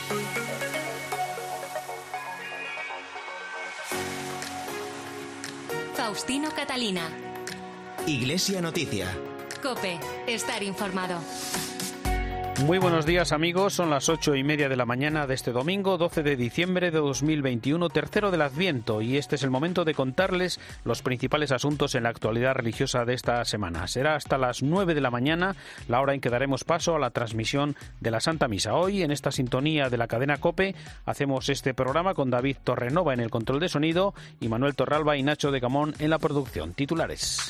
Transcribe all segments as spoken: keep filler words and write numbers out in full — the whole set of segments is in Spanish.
Faustino Catalina. Iglesia Noticia. COPE. Estar informado. Muy buenos días, amigos. Son las ocho y media de la mañana de este domingo, doce de diciembre de dos mil veintiuno, tercero del Adviento, y este es el momento de contarles los principales asuntos en la actualidad religiosa de esta semana. Será hasta las nueve de la mañana, la hora en que daremos paso a la transmisión de la Santa Misa. Hoy, en esta sintonía de la cadena COPE, hacemos este programa con David Torrenova en el control de sonido y Manuel Torralba y Nacho de Camón en la producción. Titulares.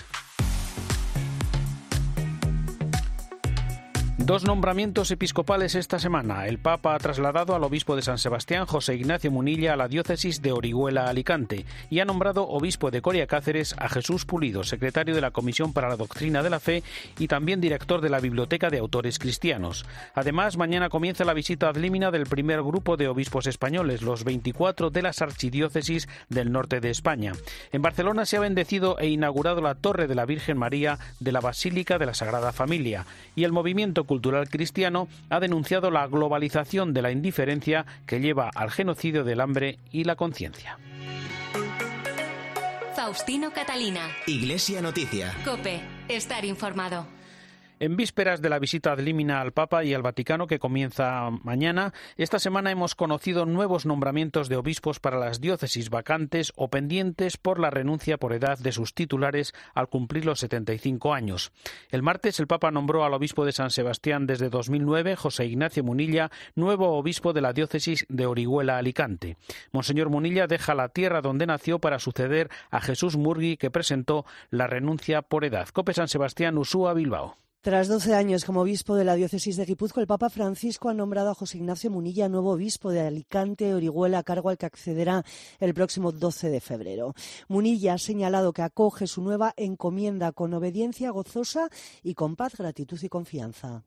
Dos nombramientos episcopales esta semana. El Papa ha trasladado al obispo de San Sebastián, José Ignacio Munilla, a la diócesis de Orihuela-Alicante y ha nombrado obispo de Coria Cáceres a Jesús Pulido, secretario de la Comisión para la Doctrina de la Fe y también director de la Biblioteca de Autores Cristianos. Además, mañana comienza la visita ad limina del primer grupo de obispos españoles, los veinticuatro de las archidiócesis del norte de España. En Barcelona se ha bendecido e inaugurado la Torre de la Virgen María de la Basílica de la Sagrada Familia y el movimiento cultural cristiano ha denunciado la globalización de la indiferencia que lleva al genocidio del hambre y la conciencia. Faustino Catalina. Iglesia Noticia. COPE. Estar informado. En vísperas de la visita ad limina al Papa y al Vaticano, que comienza mañana, esta semana hemos conocido nuevos nombramientos de obispos para las diócesis vacantes o pendientes por la renuncia por edad de sus titulares al cumplir los setenta y cinco años. El martes el Papa nombró al obispo de San Sebastián desde dos mil nueve, José Ignacio Munilla, nuevo obispo de la diócesis de Orihuela-Alicante. Monseñor Munilla deja la tierra donde nació para suceder a Jesús Murgui, que presentó la renuncia por edad. COPE San Sebastián, Ursúa, Bilbao. Tras doce años como obispo de la diócesis de Guipúzcoa, el Papa Francisco ha nombrado a José Ignacio Munilla nuevo obispo de Alicante, Orihuela, cargo al que accederá el próximo doce de febrero. Munilla ha señalado que acoge su nueva encomienda con obediencia gozosa y con paz, gratitud y confianza.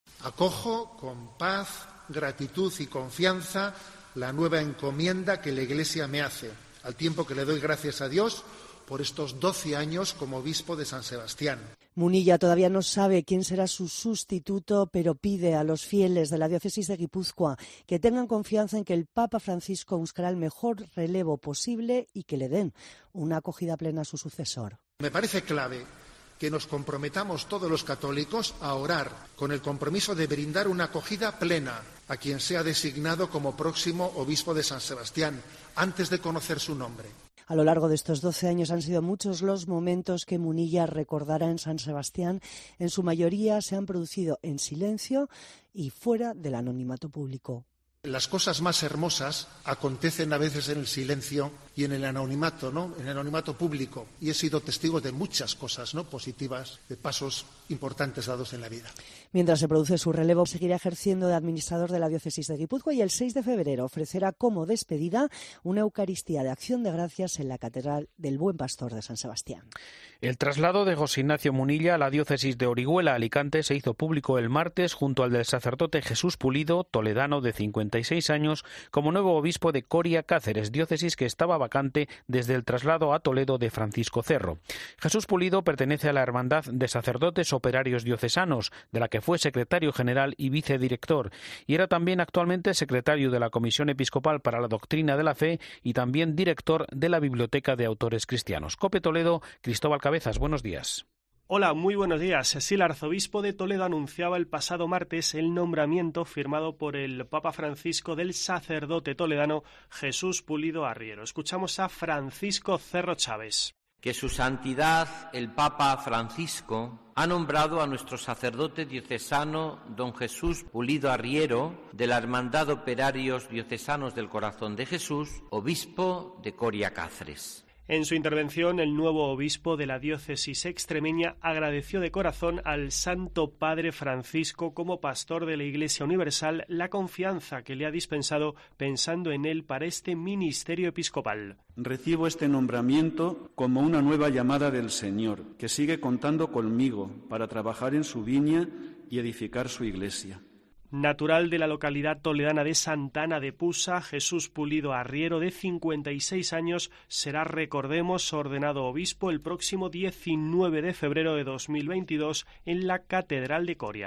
Acojo con paz, gratitud y confianza la nueva encomienda que la Iglesia me hace, al tiempo que le doy gracias a Dios por estos doce años como obispo de San Sebastián. Munilla todavía no sabe quién será su sustituto, pero pide a los fieles de la diócesis de Guipúzcoa que tengan confianza en que el Papa Francisco buscará el mejor relevo posible y que le den una acogida plena a su sucesor. Me parece clave que nos comprometamos todos los católicos a orar con el compromiso de brindar una acogida plena a quien sea designado como próximo obispo de San Sebastián, antes de conocer su nombre. A lo largo de estos doce años han sido muchos los momentos que Munilla recordará en San Sebastián. En su mayoría se han producido en silencio y fuera del anonimato público. Las cosas más hermosas acontecen a veces en el silencio y en el anonimato, ¿no? En el anonimato público. Y he sido testigo de muchas cosas, ¿no? Positivas, de pasos importantes dados en la vida. Mientras se produce su relevo, seguirá ejerciendo de administrador de la diócesis de Guipúzcoa y el seis de febrero ofrecerá como despedida una Eucaristía de Acción de Gracias en la Catedral del Buen Pastor de San Sebastián. El traslado de José Ignacio Munilla a la diócesis de Orihuela-Alicante se hizo público el martes junto al del sacerdote Jesús Pulido, toledano de cincuenta y seis años, como nuevo obispo de Coria Cáceres, diócesis que estaba vacante desde el traslado a Toledo de Francisco Cerro. Jesús Pulido pertenece a la Hermandad de Sacerdotes Operarios Diocesanos, de la que fue secretario general y vicedirector, y era también actualmente secretario de la Comisión Episcopal para la Doctrina de la Fe y también director de la Biblioteca de Autores Cristianos. COPE Toledo, Cristóbal Cabezas, buenos días. Hola, muy buenos días. Sí, el arzobispo de Toledo anunciaba el pasado martes el nombramiento firmado por el Papa Francisco del sacerdote toledano Jesús Pulido Arriero. Escuchamos a Francisco Cerro Chávez. Que su santidad, el Papa Francisco, ha nombrado a nuestro sacerdote diocesano, don Jesús Pulido Arriero, de la Hermandad Operarios Diocesanos del Corazón de Jesús, obispo de Coria Cáceres. En su intervención, el nuevo obispo de la diócesis extremeña agradeció de corazón al Santo Padre Francisco como pastor de la Iglesia Universal la confianza que le ha dispensado pensando en él para este ministerio episcopal. Recibo este nombramiento como una nueva llamada del Señor, que sigue contando conmigo para trabajar en su viña y edificar su Iglesia. Natural de la localidad toledana de Santana de Pusa, Jesús Pulido Arriero, de cincuenta y seis años, será, recordemos, ordenado obispo el próximo diecinueve de febrero de dos mil veintidós en la Catedral de Coria.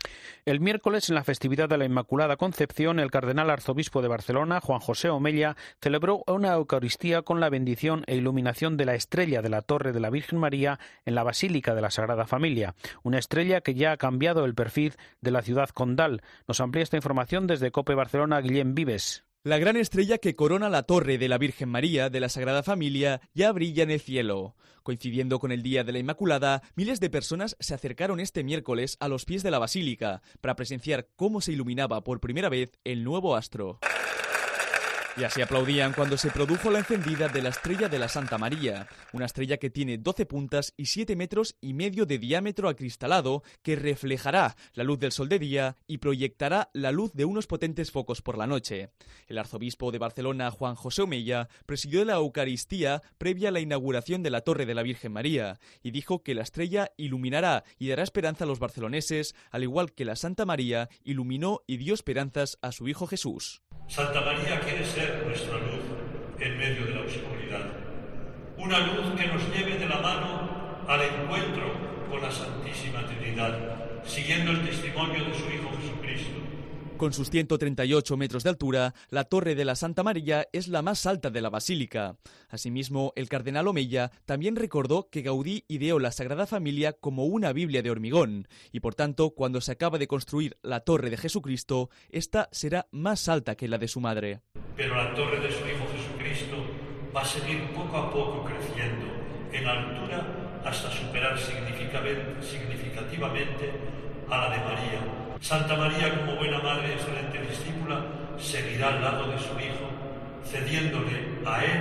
El miércoles, en la festividad de la Inmaculada Concepción, el cardenal arzobispo de Barcelona, Juan José Omella, celebró una Eucaristía con la bendición e iluminación de la estrella de la Torre de la Virgen María en la Basílica de la Sagrada Familia, una estrella que ya ha cambiado el perfil de la ciudad condal. Nos amplía esta información desde COPE Barcelona, Guillem Vives. La gran estrella que corona la Torre de la Virgen María de la Sagrada Familia ya brilla en el cielo. Coincidiendo con el Día de la Inmaculada, miles de personas se acercaron este miércoles a los pies de la basílica para presenciar cómo se iluminaba por primera vez el nuevo astro. Y así aplaudían cuando se produjo la encendida de la estrella de la Santa María, una estrella que tiene doce puntas y siete metros y medio de diámetro acristalado que reflejará la luz del sol de día y proyectará la luz de unos potentes focos por la noche. El arzobispo de Barcelona, Juan José Omella, presidió la Eucaristía previa a la inauguración de la Torre de la Virgen María y dijo que la estrella iluminará y dará esperanza a los barceloneses, al igual que la Santa María iluminó y dio esperanzas a su Hijo Jesús. Santa María quiere ser nuestra luz en medio de la oscuridad, una luz que nos lleve de la mano al encuentro con la Santísima Trinidad, siguiendo el testimonio de su Hijo Jesucristo. Con sus ciento treinta y ocho metros de altura, la Torre de la Santa María es la más alta de la basílica. Asimismo, el cardenal Omella también recordó que Gaudí ideó la Sagrada Familia como una Biblia de hormigón, y por tanto, cuando se acaba de construir la Torre de Jesucristo, esta será más alta que la de su madre. Pero la Torre de su Hijo Jesucristo va a seguir poco a poco creciendo en altura hasta superar significativamente a la de María. Santa María, como buena madre y excelente discípula, seguirá al lado de su Hijo, cediéndole a él,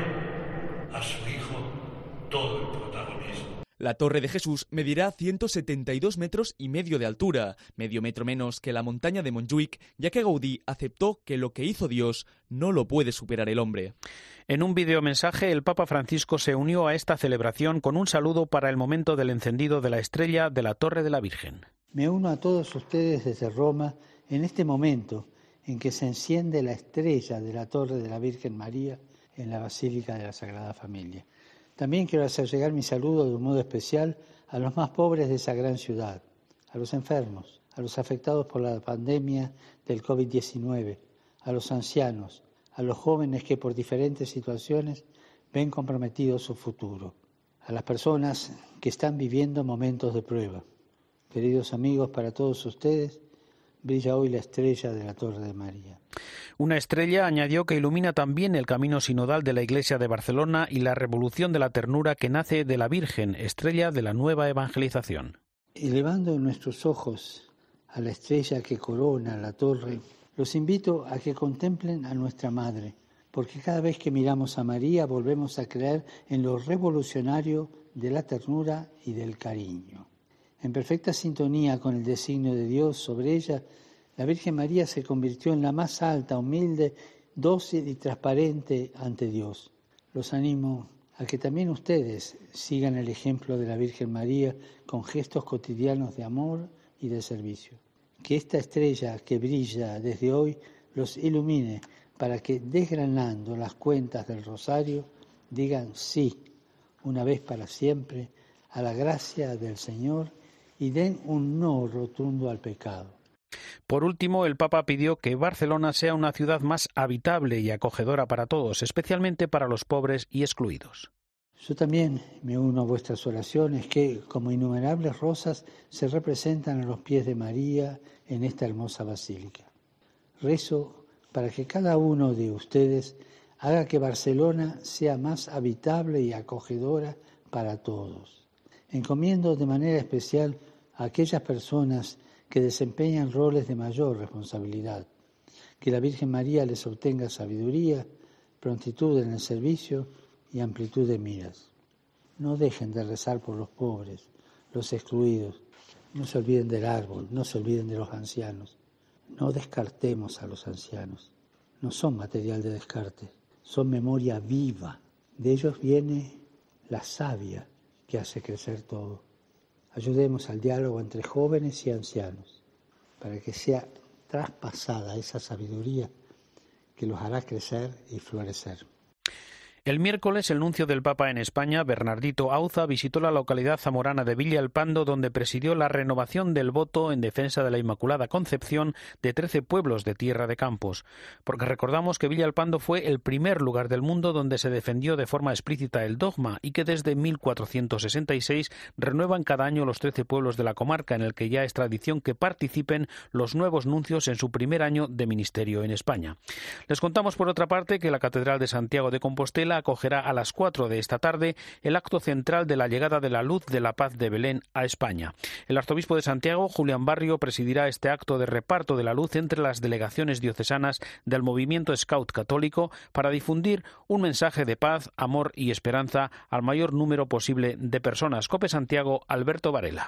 a su Hijo, todo el protagonismo. La Torre de Jesús medirá ciento setenta y dos metros y medio de altura, medio metro menos que la montaña de Montjuïc, ya que Gaudí aceptó que lo que hizo Dios no lo puede superar el hombre. En un videomensaje, el Papa Francisco se unió a esta celebración con un saludo para el momento del encendido de la estrella de la Torre de la Virgen. Me uno a todos ustedes desde Roma en este momento en que se enciende la estrella de la Torre de la Virgen María en la Basílica de la Sagrada Familia. También quiero hacer llegar mi saludo de un modo especial a los más pobres de esa gran ciudad, a los enfermos, a los afectados por la pandemia del COVID diecinueve, a los ancianos, a los jóvenes que por diferentes situaciones ven comprometido su futuro, a las personas que están viviendo momentos de prueba. Queridos amigos, para todos ustedes, brilla hoy la estrella de la Torre de María. Una estrella, añadió, que ilumina también el camino sinodal de la Iglesia de Barcelona y la revolución de la ternura que nace de la Virgen, estrella de la nueva evangelización. Elevando nuestros ojos a la estrella que corona la torre, los invito a que contemplen a nuestra Madre, porque cada vez que miramos a María volvemos a creer en lo revolucionario de la ternura y del cariño. En perfecta sintonía con el designio de Dios sobre ella, la Virgen María se convirtió en la más alta, humilde, dócil y transparente ante Dios. Los animo a que también ustedes sigan el ejemplo de la Virgen María con gestos cotidianos de amor y de servicio. Que esta estrella que brilla desde hoy los ilumine para que, desgranando las cuentas del rosario, digan sí, una vez para siempre, a la gracia del Señor y den un no rotundo al pecado. Por último, el Papa pidió que Barcelona sea una ciudad más habitable y acogedora para todos, especialmente para los pobres y excluidos. Yo también me uno a vuestras oraciones que, como innumerables rosas, se representan a los pies de María en esta hermosa basílica. Rezo para que cada uno de ustedes haga que Barcelona sea más habitable y acogedora para todos. Encomiendo de manera especial a aquellas personas que desempeñan roles de mayor responsabilidad. Que la Virgen María les obtenga sabiduría, prontitud en el servicio y amplitud de miras. No dejen de rezar por los pobres, los excluidos. No se olviden del árbol, no se olviden de los ancianos. No descartemos a los ancianos. No son material de descarte, son memoria viva. De ellos viene la savia que hace crecer todo. Ayudemos al diálogo entre jóvenes y ancianos para que sea traspasada esa sabiduría que los hará crecer y florecer. El miércoles, el nuncio del Papa en España, Bernardito Auza, visitó la localidad zamorana de Villalpando, donde presidió la renovación del voto en defensa de la Inmaculada Concepción de trece pueblos de Tierra de Campos. Porque recordamos que Villalpando fue el primer lugar del mundo donde se defendió de forma explícita el dogma y que desde mil cuatrocientos sesenta y seis renuevan cada año los trece pueblos de la comarca, en el que ya es tradición que participen los nuevos nuncios en su primer año de ministerio en España. Les contamos, por otra parte, que la Catedral de Santiago de Compostela acogerá a las cuatro de esta tarde el acto central de la llegada de la luz de la paz de Belén a España. El arzobispo de Santiago, Julián Barrio, presidirá este acto de reparto de la luz entre las delegaciones diocesanas del movimiento Scout católico para difundir un mensaje de paz, amor y esperanza al mayor número posible de personas. COPE Santiago, Alberto Varela.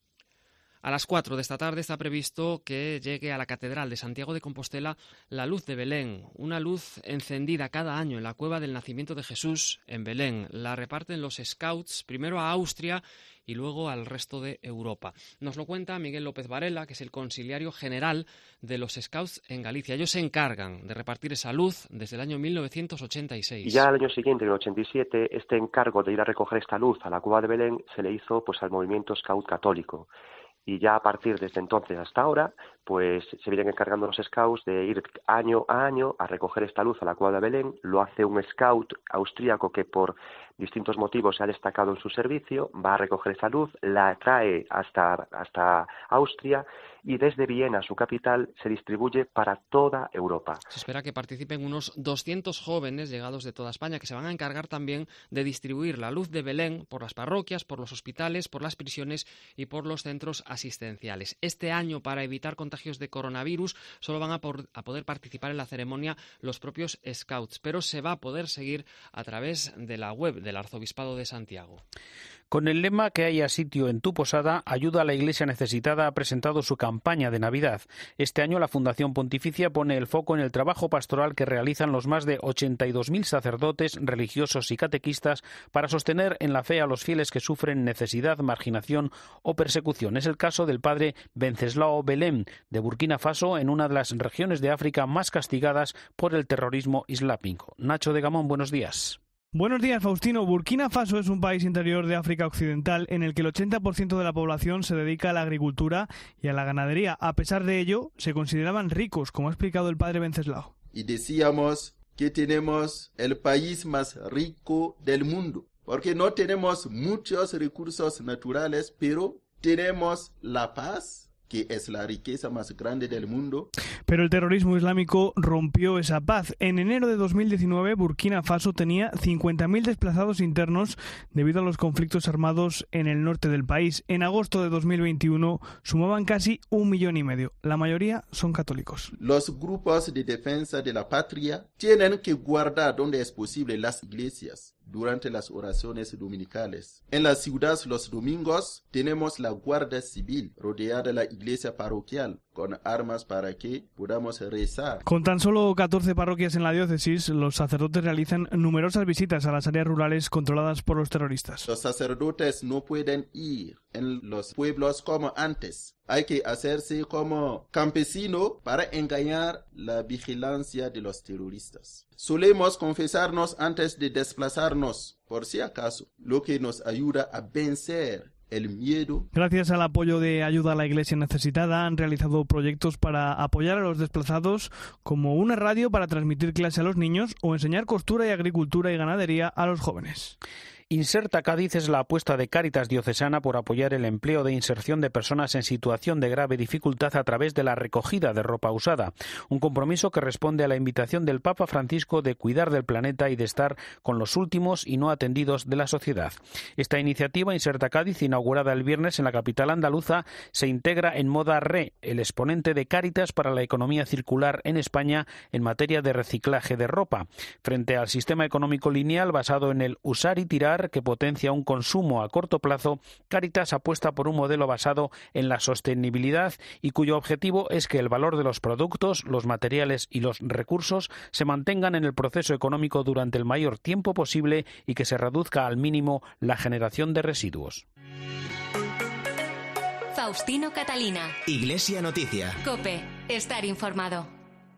A las cuatro de esta tarde está previsto que llegue a la Catedral de Santiago de Compostela la luz de Belén, una luz encendida cada año en la cueva del nacimiento de Jesús en Belén. La reparten los Scouts primero a Austria y luego al resto de Europa. Nos lo cuenta Miguel López Varela, que es el consiliario general de los Scouts en Galicia. Ellos se encargan de repartir esa luz desde el año mil novecientos ochenta y seis. Y ya al año siguiente, en el ochenta y siete, este encargo de ir a recoger esta luz a la cueva de Belén se le hizo pues al movimiento Scout católico. Y ya a partir de desde entonces hasta ahora, pues se vienen encargando los scouts de ir año a año a recoger esta luz a la cueva de Belén. Lo hace un scout austríaco que por distintos motivos se ha destacado en su servicio, va a recoger esa luz, la trae hasta, hasta Austria y desde Viena, su capital, se distribuye para toda Europa. Se espera que participen unos doscientos jóvenes llegados de toda España, que se van a encargar también de distribuir la luz de Belén por las parroquias, por los hospitales, por las prisiones y por los centros asistenciales. Este año, para evitar contagios de coronavirus, solo van a, por, a poder participar en la ceremonia los propios scouts, pero se va a poder seguir a través de la web del Arzobispado de Santiago. Con el lema "Que haya sitio en tu posada", Ayuda a la Iglesia Necesitada ha presentado su campaña de Navidad. Este año la Fundación Pontificia pone el foco en el trabajo pastoral que realizan los más de ochenta y dos mil sacerdotes, religiosos y catequistas para sostener en la fe a los fieles que sufren necesidad, marginación o persecución. Es el caso del padre Venceslao Belém, de Burkina Faso, en una de las regiones de África más castigadas por el terrorismo islámico. Nacho de Gamón, buenos días. Buenos días, Faustino. Burkina Faso es un país interior de África Occidental en el que el ochenta por ciento de la población se dedica a la agricultura y a la ganadería. A pesar de ello, se consideraban ricos, como ha explicado el padre Venceslao. Y decíamos que tenemos el país más rico del mundo, porque no tenemos muchos recursos naturales, pero tenemos la paz, que es la riqueza más grande del mundo. Pero el terrorismo islámico rompió esa paz. En enero de dos mil diecinueve, Burkina Faso tenía cincuenta mil desplazados internos debido a los conflictos armados en el norte del país. En agosto de dos mil veintiuno sumaban casi un millón y medio. La mayoría son católicos. Los grupos de defensa de la patria tienen que guardar donde es posible las iglesias durante las oraciones dominicales. En la ciudad los domingos tenemos la Guardia Civil rodeada de la iglesia parroquial con armas para que podamos rezar. Con tan solo catorce parroquias en la diócesis, los sacerdotes realizan numerosas visitas a las áreas rurales controladas por los terroristas. Los sacerdotes no pueden ir en los pueblos como antes. Hay que hacerse como campesino para engañar la vigilancia de los terroristas. Solemos confesarnos antes de desplazarnos, por si acaso, lo que nos ayuda a vencer el miedo. Gracias al apoyo de Ayuda a la Iglesia Necesitada han realizado proyectos para apoyar a los desplazados, como una radio para transmitir clase a los niños o enseñar costura y agricultura y ganadería a los jóvenes. Inserta Cádiz es la apuesta de Cáritas Diocesana por apoyar el empleo de inserción de personas en situación de grave dificultad a través de la recogida de ropa usada, un compromiso que responde a la invitación del Papa Francisco de cuidar del planeta y de estar con los últimos y no atendidos de la sociedad. Esta iniciativa, Inserta Cádiz, inaugurada el viernes en la capital andaluza, se integra en Moda Re, el exponente de Cáritas para la economía circular en España en materia de reciclaje de ropa, frente al sistema económico lineal basado en el usar y tirar, que potencia un consumo a corto plazo. Cáritas apuesta por un modelo basado en la sostenibilidad y cuyo objetivo es que el valor de los productos, los materiales y los recursos se mantengan en el proceso económico durante el mayor tiempo posible y que se reduzca al mínimo la generación de residuos. Faustino Catalina. Iglesia Noticia. COPE. Estar informado.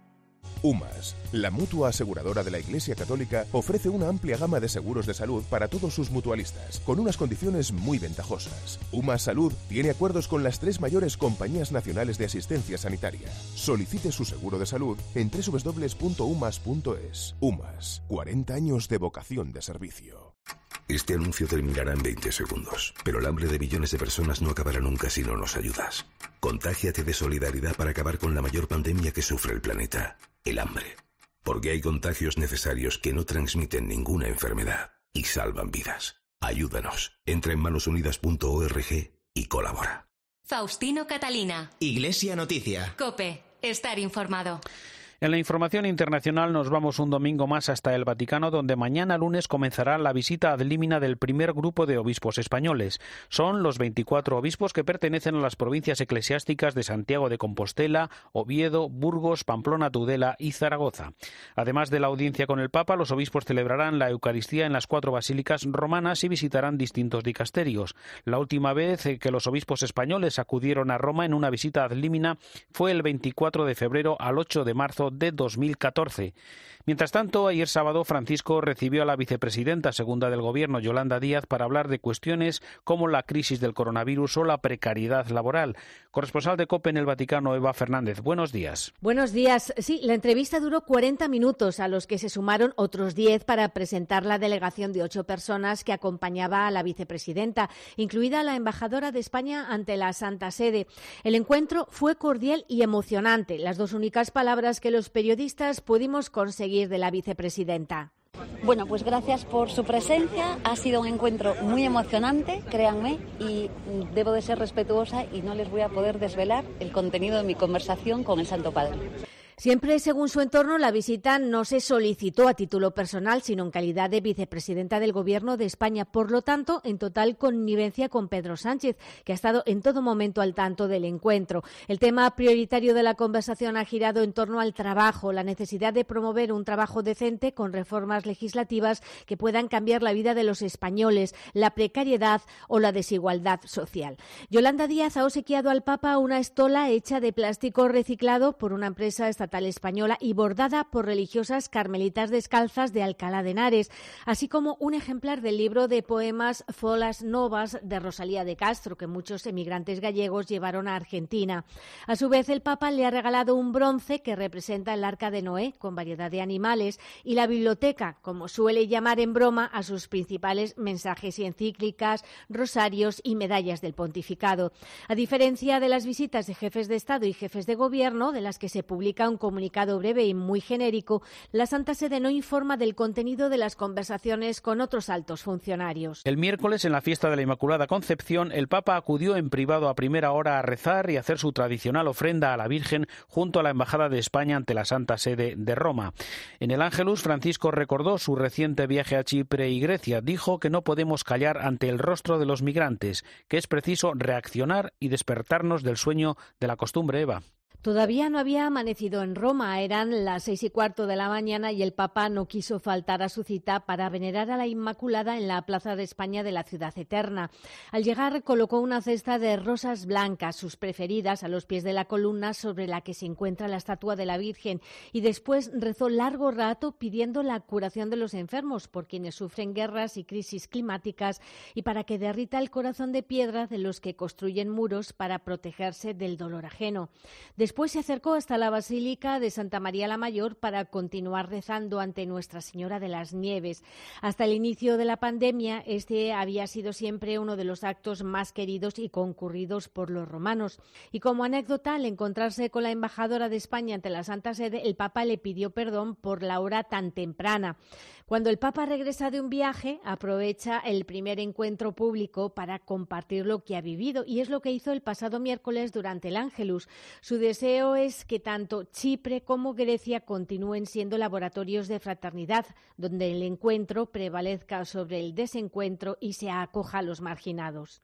UMAS, la mutua aseguradora de la Iglesia Católica, ofrece una amplia gama de seguros de salud para todos sus mutualistas, con unas condiciones muy ventajosas. UMAS Salud tiene acuerdos con las tres mayores compañías nacionales de asistencia sanitaria. Solicite su seguro de salud en doble u doble u doble u punto umas punto es. UMAS, cuarenta años de vocación de servicio. Este anuncio terminará en veinte segundos, pero el hambre de millones de personas no acabará nunca si no nos ayudas. Contágiate de solidaridad para acabar con la mayor pandemia que sufre el planeta. El hambre. Porque hay contagios necesarios que no transmiten ninguna enfermedad y salvan vidas. Ayúdanos. Entra en manos unidas punto org y colabora. Faustino Catalina. Iglesia Noticia. COPE. Estar informado. En la información internacional nos vamos un domingo más hasta el Vaticano, donde mañana lunes comenzará la visita ad limina del primer grupo de obispos españoles. Son los veinticuatro obispos que pertenecen a las provincias eclesiásticas de Santiago de Compostela, Oviedo, Burgos, Pamplona, Tudela y Zaragoza. Además de la audiencia con el Papa, los obispos celebrarán la Eucaristía en las cuatro basílicas romanas y visitarán distintos dicasterios. La última vez que los obispos españoles acudieron a Roma en una visita ad limina fue el veinticuatro de febrero al ocho de marzo de dos mil catorce. Mientras tanto, ayer sábado Francisco recibió a la vicepresidenta segunda del Gobierno, Yolanda Díaz, para hablar de cuestiones como la crisis del coronavirus o la precariedad laboral. Corresponsal de COPE en el Vaticano, Eva Fernández. Buenos días. Buenos días. Sí, la entrevista duró cuarenta minutos, a los que se sumaron otros diez para presentar la delegación de ocho personas que acompañaba a la vicepresidenta, incluida la embajadora de España ante la Santa Sede. El encuentro fue cordial y emocionante, las dos únicas palabras que los periodistas pudimos conseguir de la vicepresidenta. Bueno, pues gracias por su presencia. Ha sido un encuentro muy emocionante, créanme, y debo de ser respetuosa y no les voy a poder desvelar el contenido de mi conversación con el Santo Padre. Siempre según su entorno, la visita no se solicitó a título personal, sino en calidad de vicepresidenta del Gobierno de España. Por lo tanto, en total connivencia con Pedro Sánchez, que ha estado en todo momento al tanto del encuentro. El tema prioritario de la conversación ha girado en torno al trabajo, la necesidad de promover un trabajo decente con reformas legislativas que puedan cambiar la vida de los españoles, la precariedad o la desigualdad social. Yolanda Díaz ha obsequiado al Papa una estola hecha de plástico reciclado por una empresa estatal española y bordada por religiosas carmelitas descalzas de Alcalá de Henares, así como un ejemplar del libro de poemas Folas Novas de Rosalía de Castro, que muchos emigrantes gallegos llevaron a Argentina. A su vez, el Papa le ha regalado un bronce que representa el Arca de Noé, con variedad de animales, y la biblioteca, como suele llamar en broma a sus principales mensajes y encíclicas, rosarios y medallas del pontificado. A diferencia de las visitas de jefes de Estado y jefes de Gobierno, de las que se publica un comunicado breve y muy genérico, la Santa Sede no informa del contenido de las conversaciones con otros altos funcionarios. El miércoles, en la fiesta de la Inmaculada Concepción, el Papa acudió en privado a primera hora a rezar y hacer su tradicional ofrenda a la Virgen junto a la Embajada de España ante la Santa Sede de Roma. En el Ángelus, Francisco recordó su reciente viaje a Chipre y Grecia. Dijo que no podemos callar ante el rostro de los migrantes, que es preciso reaccionar y despertarnos del sueño de la costumbre, Eva. Todavía no había amanecido en Roma, eran las seis y cuarto de la mañana y el Papa no quiso faltar a su cita para venerar a la Inmaculada en la Plaza de España de la Ciudad Eterna. Al llegar colocó una cesta de rosas blancas, sus preferidas, a los pies de la columna sobre la que se encuentra la estatua de la Virgen, y después rezó largo rato pidiendo la curación de los enfermos por quienes sufren guerras y crisis climáticas y para que derrita el corazón de piedra de los que construyen muros para protegerse del dolor ajeno. Después Después se acercó hasta la Basílica de Santa María la Mayor para continuar rezando ante Nuestra Señora de las Nieves. Hasta el inicio de la pandemia, este había sido siempre uno de los actos más queridos y concurridos por los romanos. Y como anécdota, al encontrarse con la embajadora de España ante la Santa Sede, el Papa le pidió perdón por la hora tan temprana. Cuando el Papa regresa de un viaje, aprovecha el primer encuentro público para compartir lo que ha vivido, y es lo que hizo el pasado miércoles durante el Ángelus. Su deseo es que tanto Chipre como Grecia continúen siendo laboratorios de fraternidad, donde el encuentro prevalezca sobre el desencuentro y se acoja a los marginados.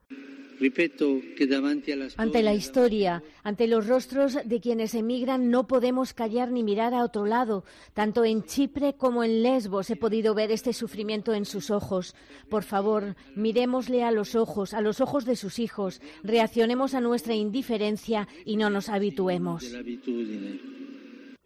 Ante la historia, ante los rostros de quienes emigran, no podemos callar ni mirar a otro lado. Tanto en Chipre como en Lesbos he podido ver este sufrimiento en sus ojos. Por favor, mirémosle a los ojos, a los ojos de sus hijos, reaccionemos a nuestra indiferencia y no nos habituemos.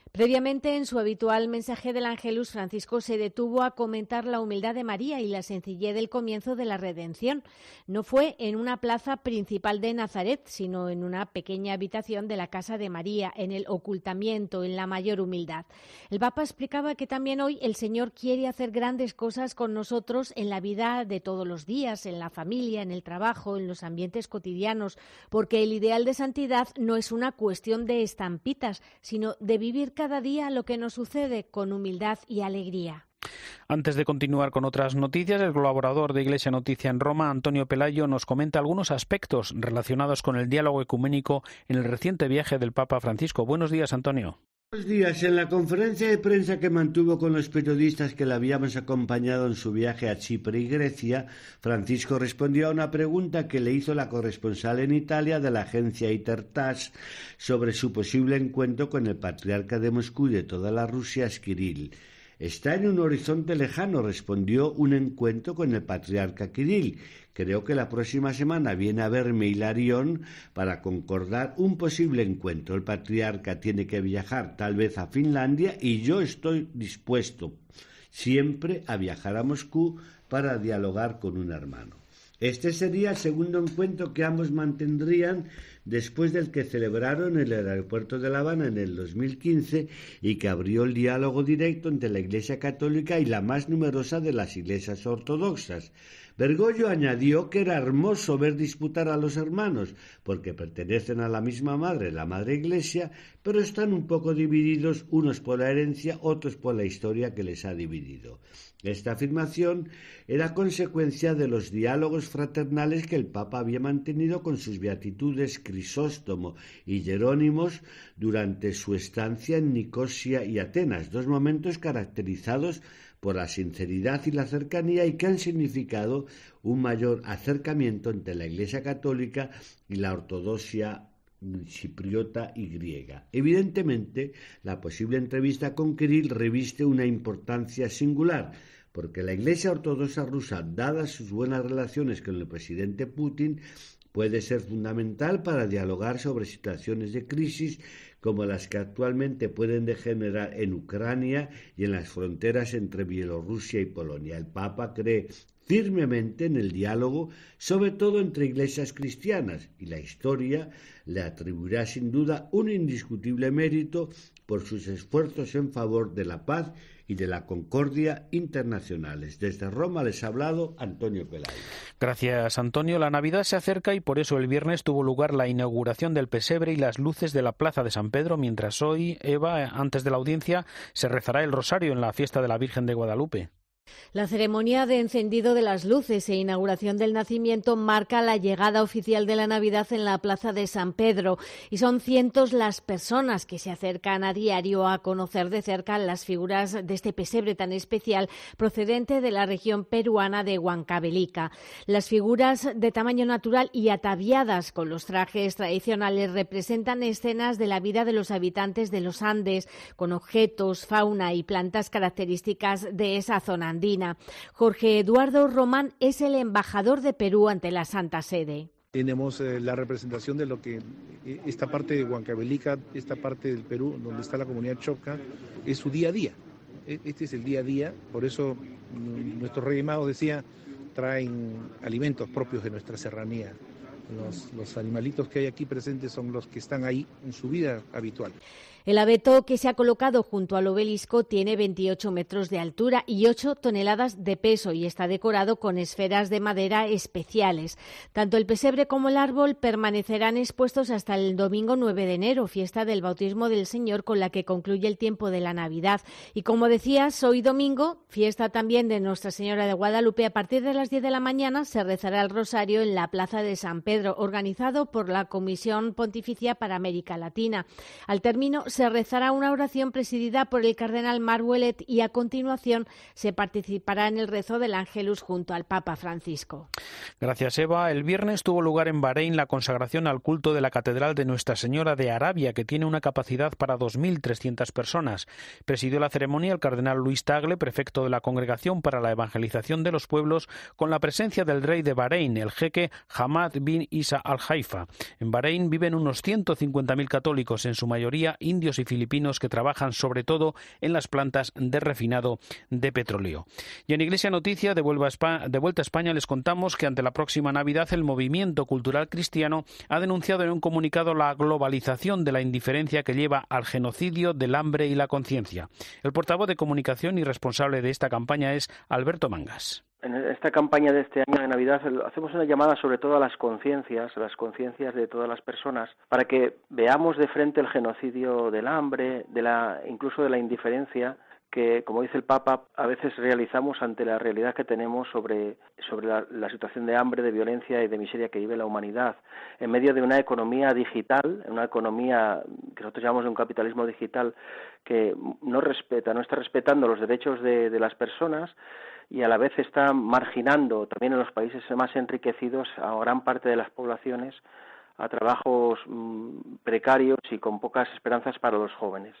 Previamente, en su habitual mensaje del Ángelus, Francisco se detuvo a comentar la humildad de María y la sencillez del comienzo de la redención. No fue en una plaza principal de Nazaret, sino en una pequeña habitación de la casa de María, en el ocultamiento, en la mayor humildad. El Papa explicaba que también hoy el Señor quiere hacer grandes cosas con nosotros en la vida de todos los días, en la familia, en el trabajo, en los ambientes cotidianos, porque el ideal de santidad no es una cuestión de estampitas, sino de vivir cada día lo que nos sucede con humildad y alegría. Antes de continuar con otras noticias, el colaborador de Iglesia Noticia en Roma, Antonio Pelayo, nos comenta algunos aspectos relacionados con el diálogo ecuménico en el reciente viaje del Papa Francisco. Buenos días, Antonio. Buenos días. En la conferencia de prensa que mantuvo con los periodistas que le habíamos acompañado en su viaje a Chipre y Grecia, Francisco respondió a una pregunta que le hizo la corresponsal en Italia de la agencia Intertas sobre su posible encuentro con el patriarca de Moscú y de toda la Rusia, Kirill. Está en un horizonte lejano, respondió, un encuentro con el patriarca Kirill. Creo que la próxima semana viene a verme Hilarión para concordar un posible encuentro. El patriarca tiene que viajar tal vez a Finlandia y yo estoy dispuesto siempre a viajar a Moscú para dialogar con un hermano. Este sería el segundo encuentro que ambos mantendrían después del que celebraron en el aeropuerto de La Habana en el dos mil quince y que abrió el diálogo directo entre la Iglesia Católica y la más numerosa de las iglesias ortodoxas. Bergoglio añadió que era hermoso ver disputar a los hermanos, porque pertenecen a la misma madre, la Madre Iglesia, pero están un poco divididos, unos por la herencia, otros por la historia que les ha dividido. Esta afirmación era consecuencia de los diálogos fraternales que el Papa había mantenido con sus beatitudes Crisóstomo y Jerónimos durante su estancia en Nicosia y Atenas, dos momentos caracterizados por la sinceridad y la cercanía y que han significado un mayor acercamiento entre la Iglesia Católica y la ortodoxia chipriota y griega. Evidentemente, la posible entrevista con Kirill reviste una importancia singular, porque la Iglesia Ortodoxa rusa, dadas sus buenas relaciones con el presidente Putin, puede ser fundamental para dialogar sobre situaciones de crisis como las que actualmente pueden degenerar en Ucrania y en las fronteras entre Bielorrusia y Polonia. El Papa cree firmemente en el diálogo, sobre todo entre iglesias cristianas, y la historia le atribuirá sin duda un indiscutible mérito por sus esfuerzos en favor de la paz y de la concordia internacionales. Desde Roma les ha hablado Antonio Pelayo. Gracias, Antonio. La Navidad se acerca y por eso el viernes tuvo lugar la inauguración del pesebre y las luces de la Plaza de San Pedro, mientras hoy, Eva, antes de la audiencia, se rezará el rosario en la fiesta de la Virgen de Guadalupe. La ceremonia de encendido de las luces e inauguración del nacimiento marca la llegada oficial de la Navidad en la Plaza de San Pedro y son cientos las personas que se acercan a diario a conocer de cerca las figuras de este pesebre tan especial procedente de la región peruana de Huancavelica. Las figuras de tamaño natural y ataviadas con los trajes tradicionales representan escenas de la vida de los habitantes de los Andes, con objetos, fauna y plantas características de esa zona andina. Jorge Eduardo Román es el embajador de Perú ante la Santa Sede. Tenemos eh, la representación de lo que esta parte de Huancavelica, esta parte del Perú, donde está la comunidad Choca, es su día a día. Este es el día a día, por eso nuestro Rey Magos decía, traen alimentos propios de nuestra serranía. Los, los animalitos que hay aquí presentes son los que están ahí en su vida habitual. El abeto que se ha colocado junto al obelisco tiene veintiocho metros de altura y ocho toneladas de peso y está decorado con esferas de madera especiales. Tanto el pesebre como el árbol permanecerán expuestos hasta el domingo nueve de enero, fiesta del bautismo del Señor con la que concluye el tiempo de la Navidad. Y como decías, hoy domingo, fiesta también de Nuestra Señora de Guadalupe, a partir de las diez de la mañana se rezará el rosario en la Plaza de San Pedro, organizado por la Comisión Pontificia para América Latina. Al término se rezará una oración presidida por el cardenal Marbuelet y a continuación se participará en el rezo del Ángelus junto al Papa Francisco. Gracias, Eva. El viernes tuvo lugar en Bahrein la consagración al culto de la Catedral de Nuestra Señora de Arabia, que tiene una capacidad para dos mil trescientas personas. Presidió la ceremonia el cardenal Luis Tagle, prefecto de la Congregación para la Evangelización de los Pueblos, con la presencia del rey de Bahrein, el jeque Hamad bin Isa al-Haifa. En Bahrein viven unos ciento cincuenta mil católicos, en su mayoría indios indios y filipinos que trabajan sobre todo en las plantas de refinado de petróleo. Y en Iglesia Noticia, de vuelta a España, les contamos que ante la próxima Navidad el movimiento cultural cristiano ha denunciado en un comunicado la globalización de la indiferencia que lleva al genocidio del hambre y la conciencia. El portavoz de comunicación y responsable de esta campaña es Alberto Mangas. En esta campaña de este año de Navidad hacemos una llamada sobre todo a las conciencias, a las conciencias de todas las personas, para que veamos de frente el genocidio del hambre, de la incluso de la indiferencia que, como dice el Papa, a veces realizamos ante la realidad que tenemos sobre, sobre la, la situación de hambre, de violencia y de miseria que vive la humanidad, en medio de una economía digital, una economía que nosotros llamamos de un capitalismo digital que no respeta, no está respetando los derechos de, de las personas y a la vez está marginando también en los países más enriquecidos a gran parte de las poblaciones a trabajos mmm, precarios y con pocas esperanzas para los jóvenes.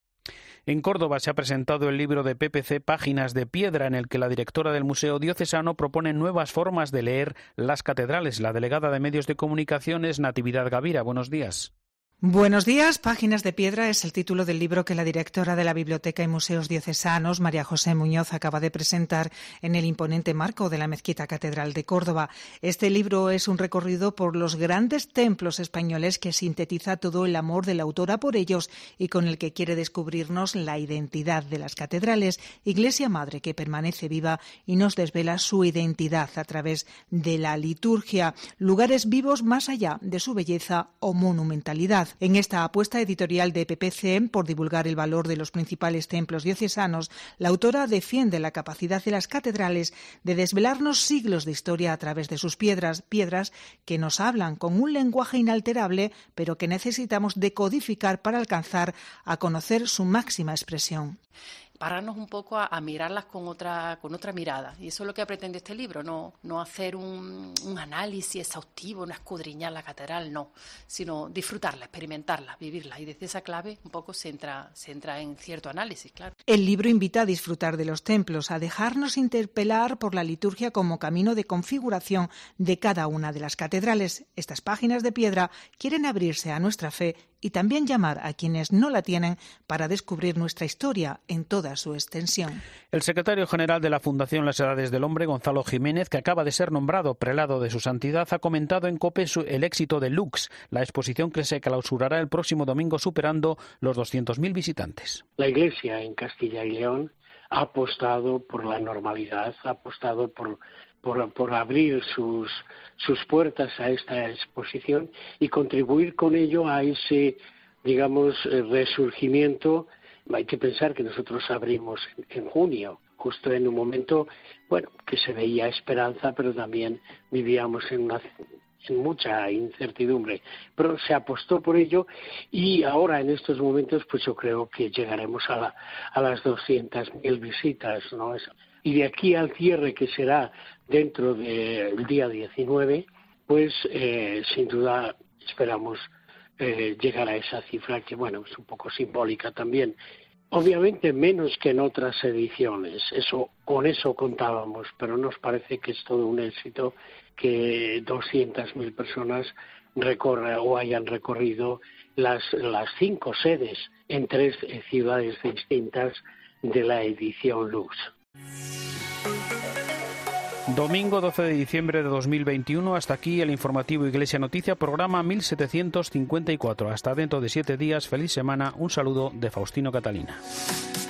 En Córdoba se ha presentado el libro de P P C Páginas de Piedra, en el que la directora del Museo Diocesano propone nuevas formas de leer las catedrales. La delegada de Medios de Comunicación es Natividad Gavira. Buenos días. Buenos días. Páginas de Piedra es el título del libro que la directora de la Biblioteca y Museos Diocesanos, María José Muñoz, acaba de presentar en el imponente marco de la Mezquita Catedral de Córdoba. Este libro es un recorrido por los grandes templos españoles que sintetiza todo el amor de la autora por ellos y con el que quiere descubrirnos la identidad de las catedrales, Iglesia Madre que permanece viva y nos desvela su identidad a través de la liturgia, lugares vivos más allá de su belleza o monumentalidad. En esta apuesta editorial de P P C por divulgar el valor de los principales templos diocesanos, la autora defiende la capacidad de las catedrales de desvelarnos siglos de historia a través de sus piedras, piedras que nos hablan con un lenguaje inalterable, pero que necesitamos decodificar para alcanzar a conocer su máxima expresión. Pararnos un poco a, a mirarlas con otra con otra mirada. Y eso es lo que pretende este libro, no, no hacer un, un análisis exhaustivo, no escudriñar la catedral, no, sino disfrutarla, experimentarla, vivirla. Y desde esa clave un poco se entra, se entra en cierto análisis, claro. El libro invita a disfrutar de los templos, a dejarnos interpelar por la liturgia como camino de configuración de cada una de las catedrales. Estas páginas de piedra quieren abrirse a nuestra fe y también llamar a quienes no la tienen para descubrir nuestra historia en toda su extensión. El secretario general de la Fundación Las Edades del Hombre, Gonzalo Jiménez, que acaba de ser nombrado prelado de su santidad, ha comentado en COPE el éxito de Lux, la exposición que se clausurará el próximo domingo superando los doscientos mil visitantes. La Iglesia en Castilla y León ha apostado por la normalidad, ha apostado por Por, por abrir sus, sus puertas a esta exposición y contribuir con ello a ese, digamos, resurgimiento. Hay que pensar que nosotros abrimos en, en junio, justo en un momento, bueno, que se veía esperanza, pero también vivíamos en una en mucha incertidumbre, pero se apostó por ello y ahora en estos momentos pues yo creo que llegaremos a, la, a las doscientas mil visitas, ¿no? Y de aquí al cierre, que será dentro del día diecinueve, pues eh, sin duda esperamos eh, llegar a esa cifra que, bueno, es un poco simbólica también. Obviamente menos que en otras ediciones, eso con eso contábamos, pero nos parece que es todo un éxito que doscientas mil personas recorran o hayan recorrido las, las cinco sedes en tres eh, ciudades distintas de la edición Lux. Domingo doce de diciembre de dos mil veintiuno, hasta aquí el informativo Iglesia Noticia, programa mil setecientos cincuenta y cuatro. Hasta dentro de siete días, feliz semana, un saludo de Faustino Catalina.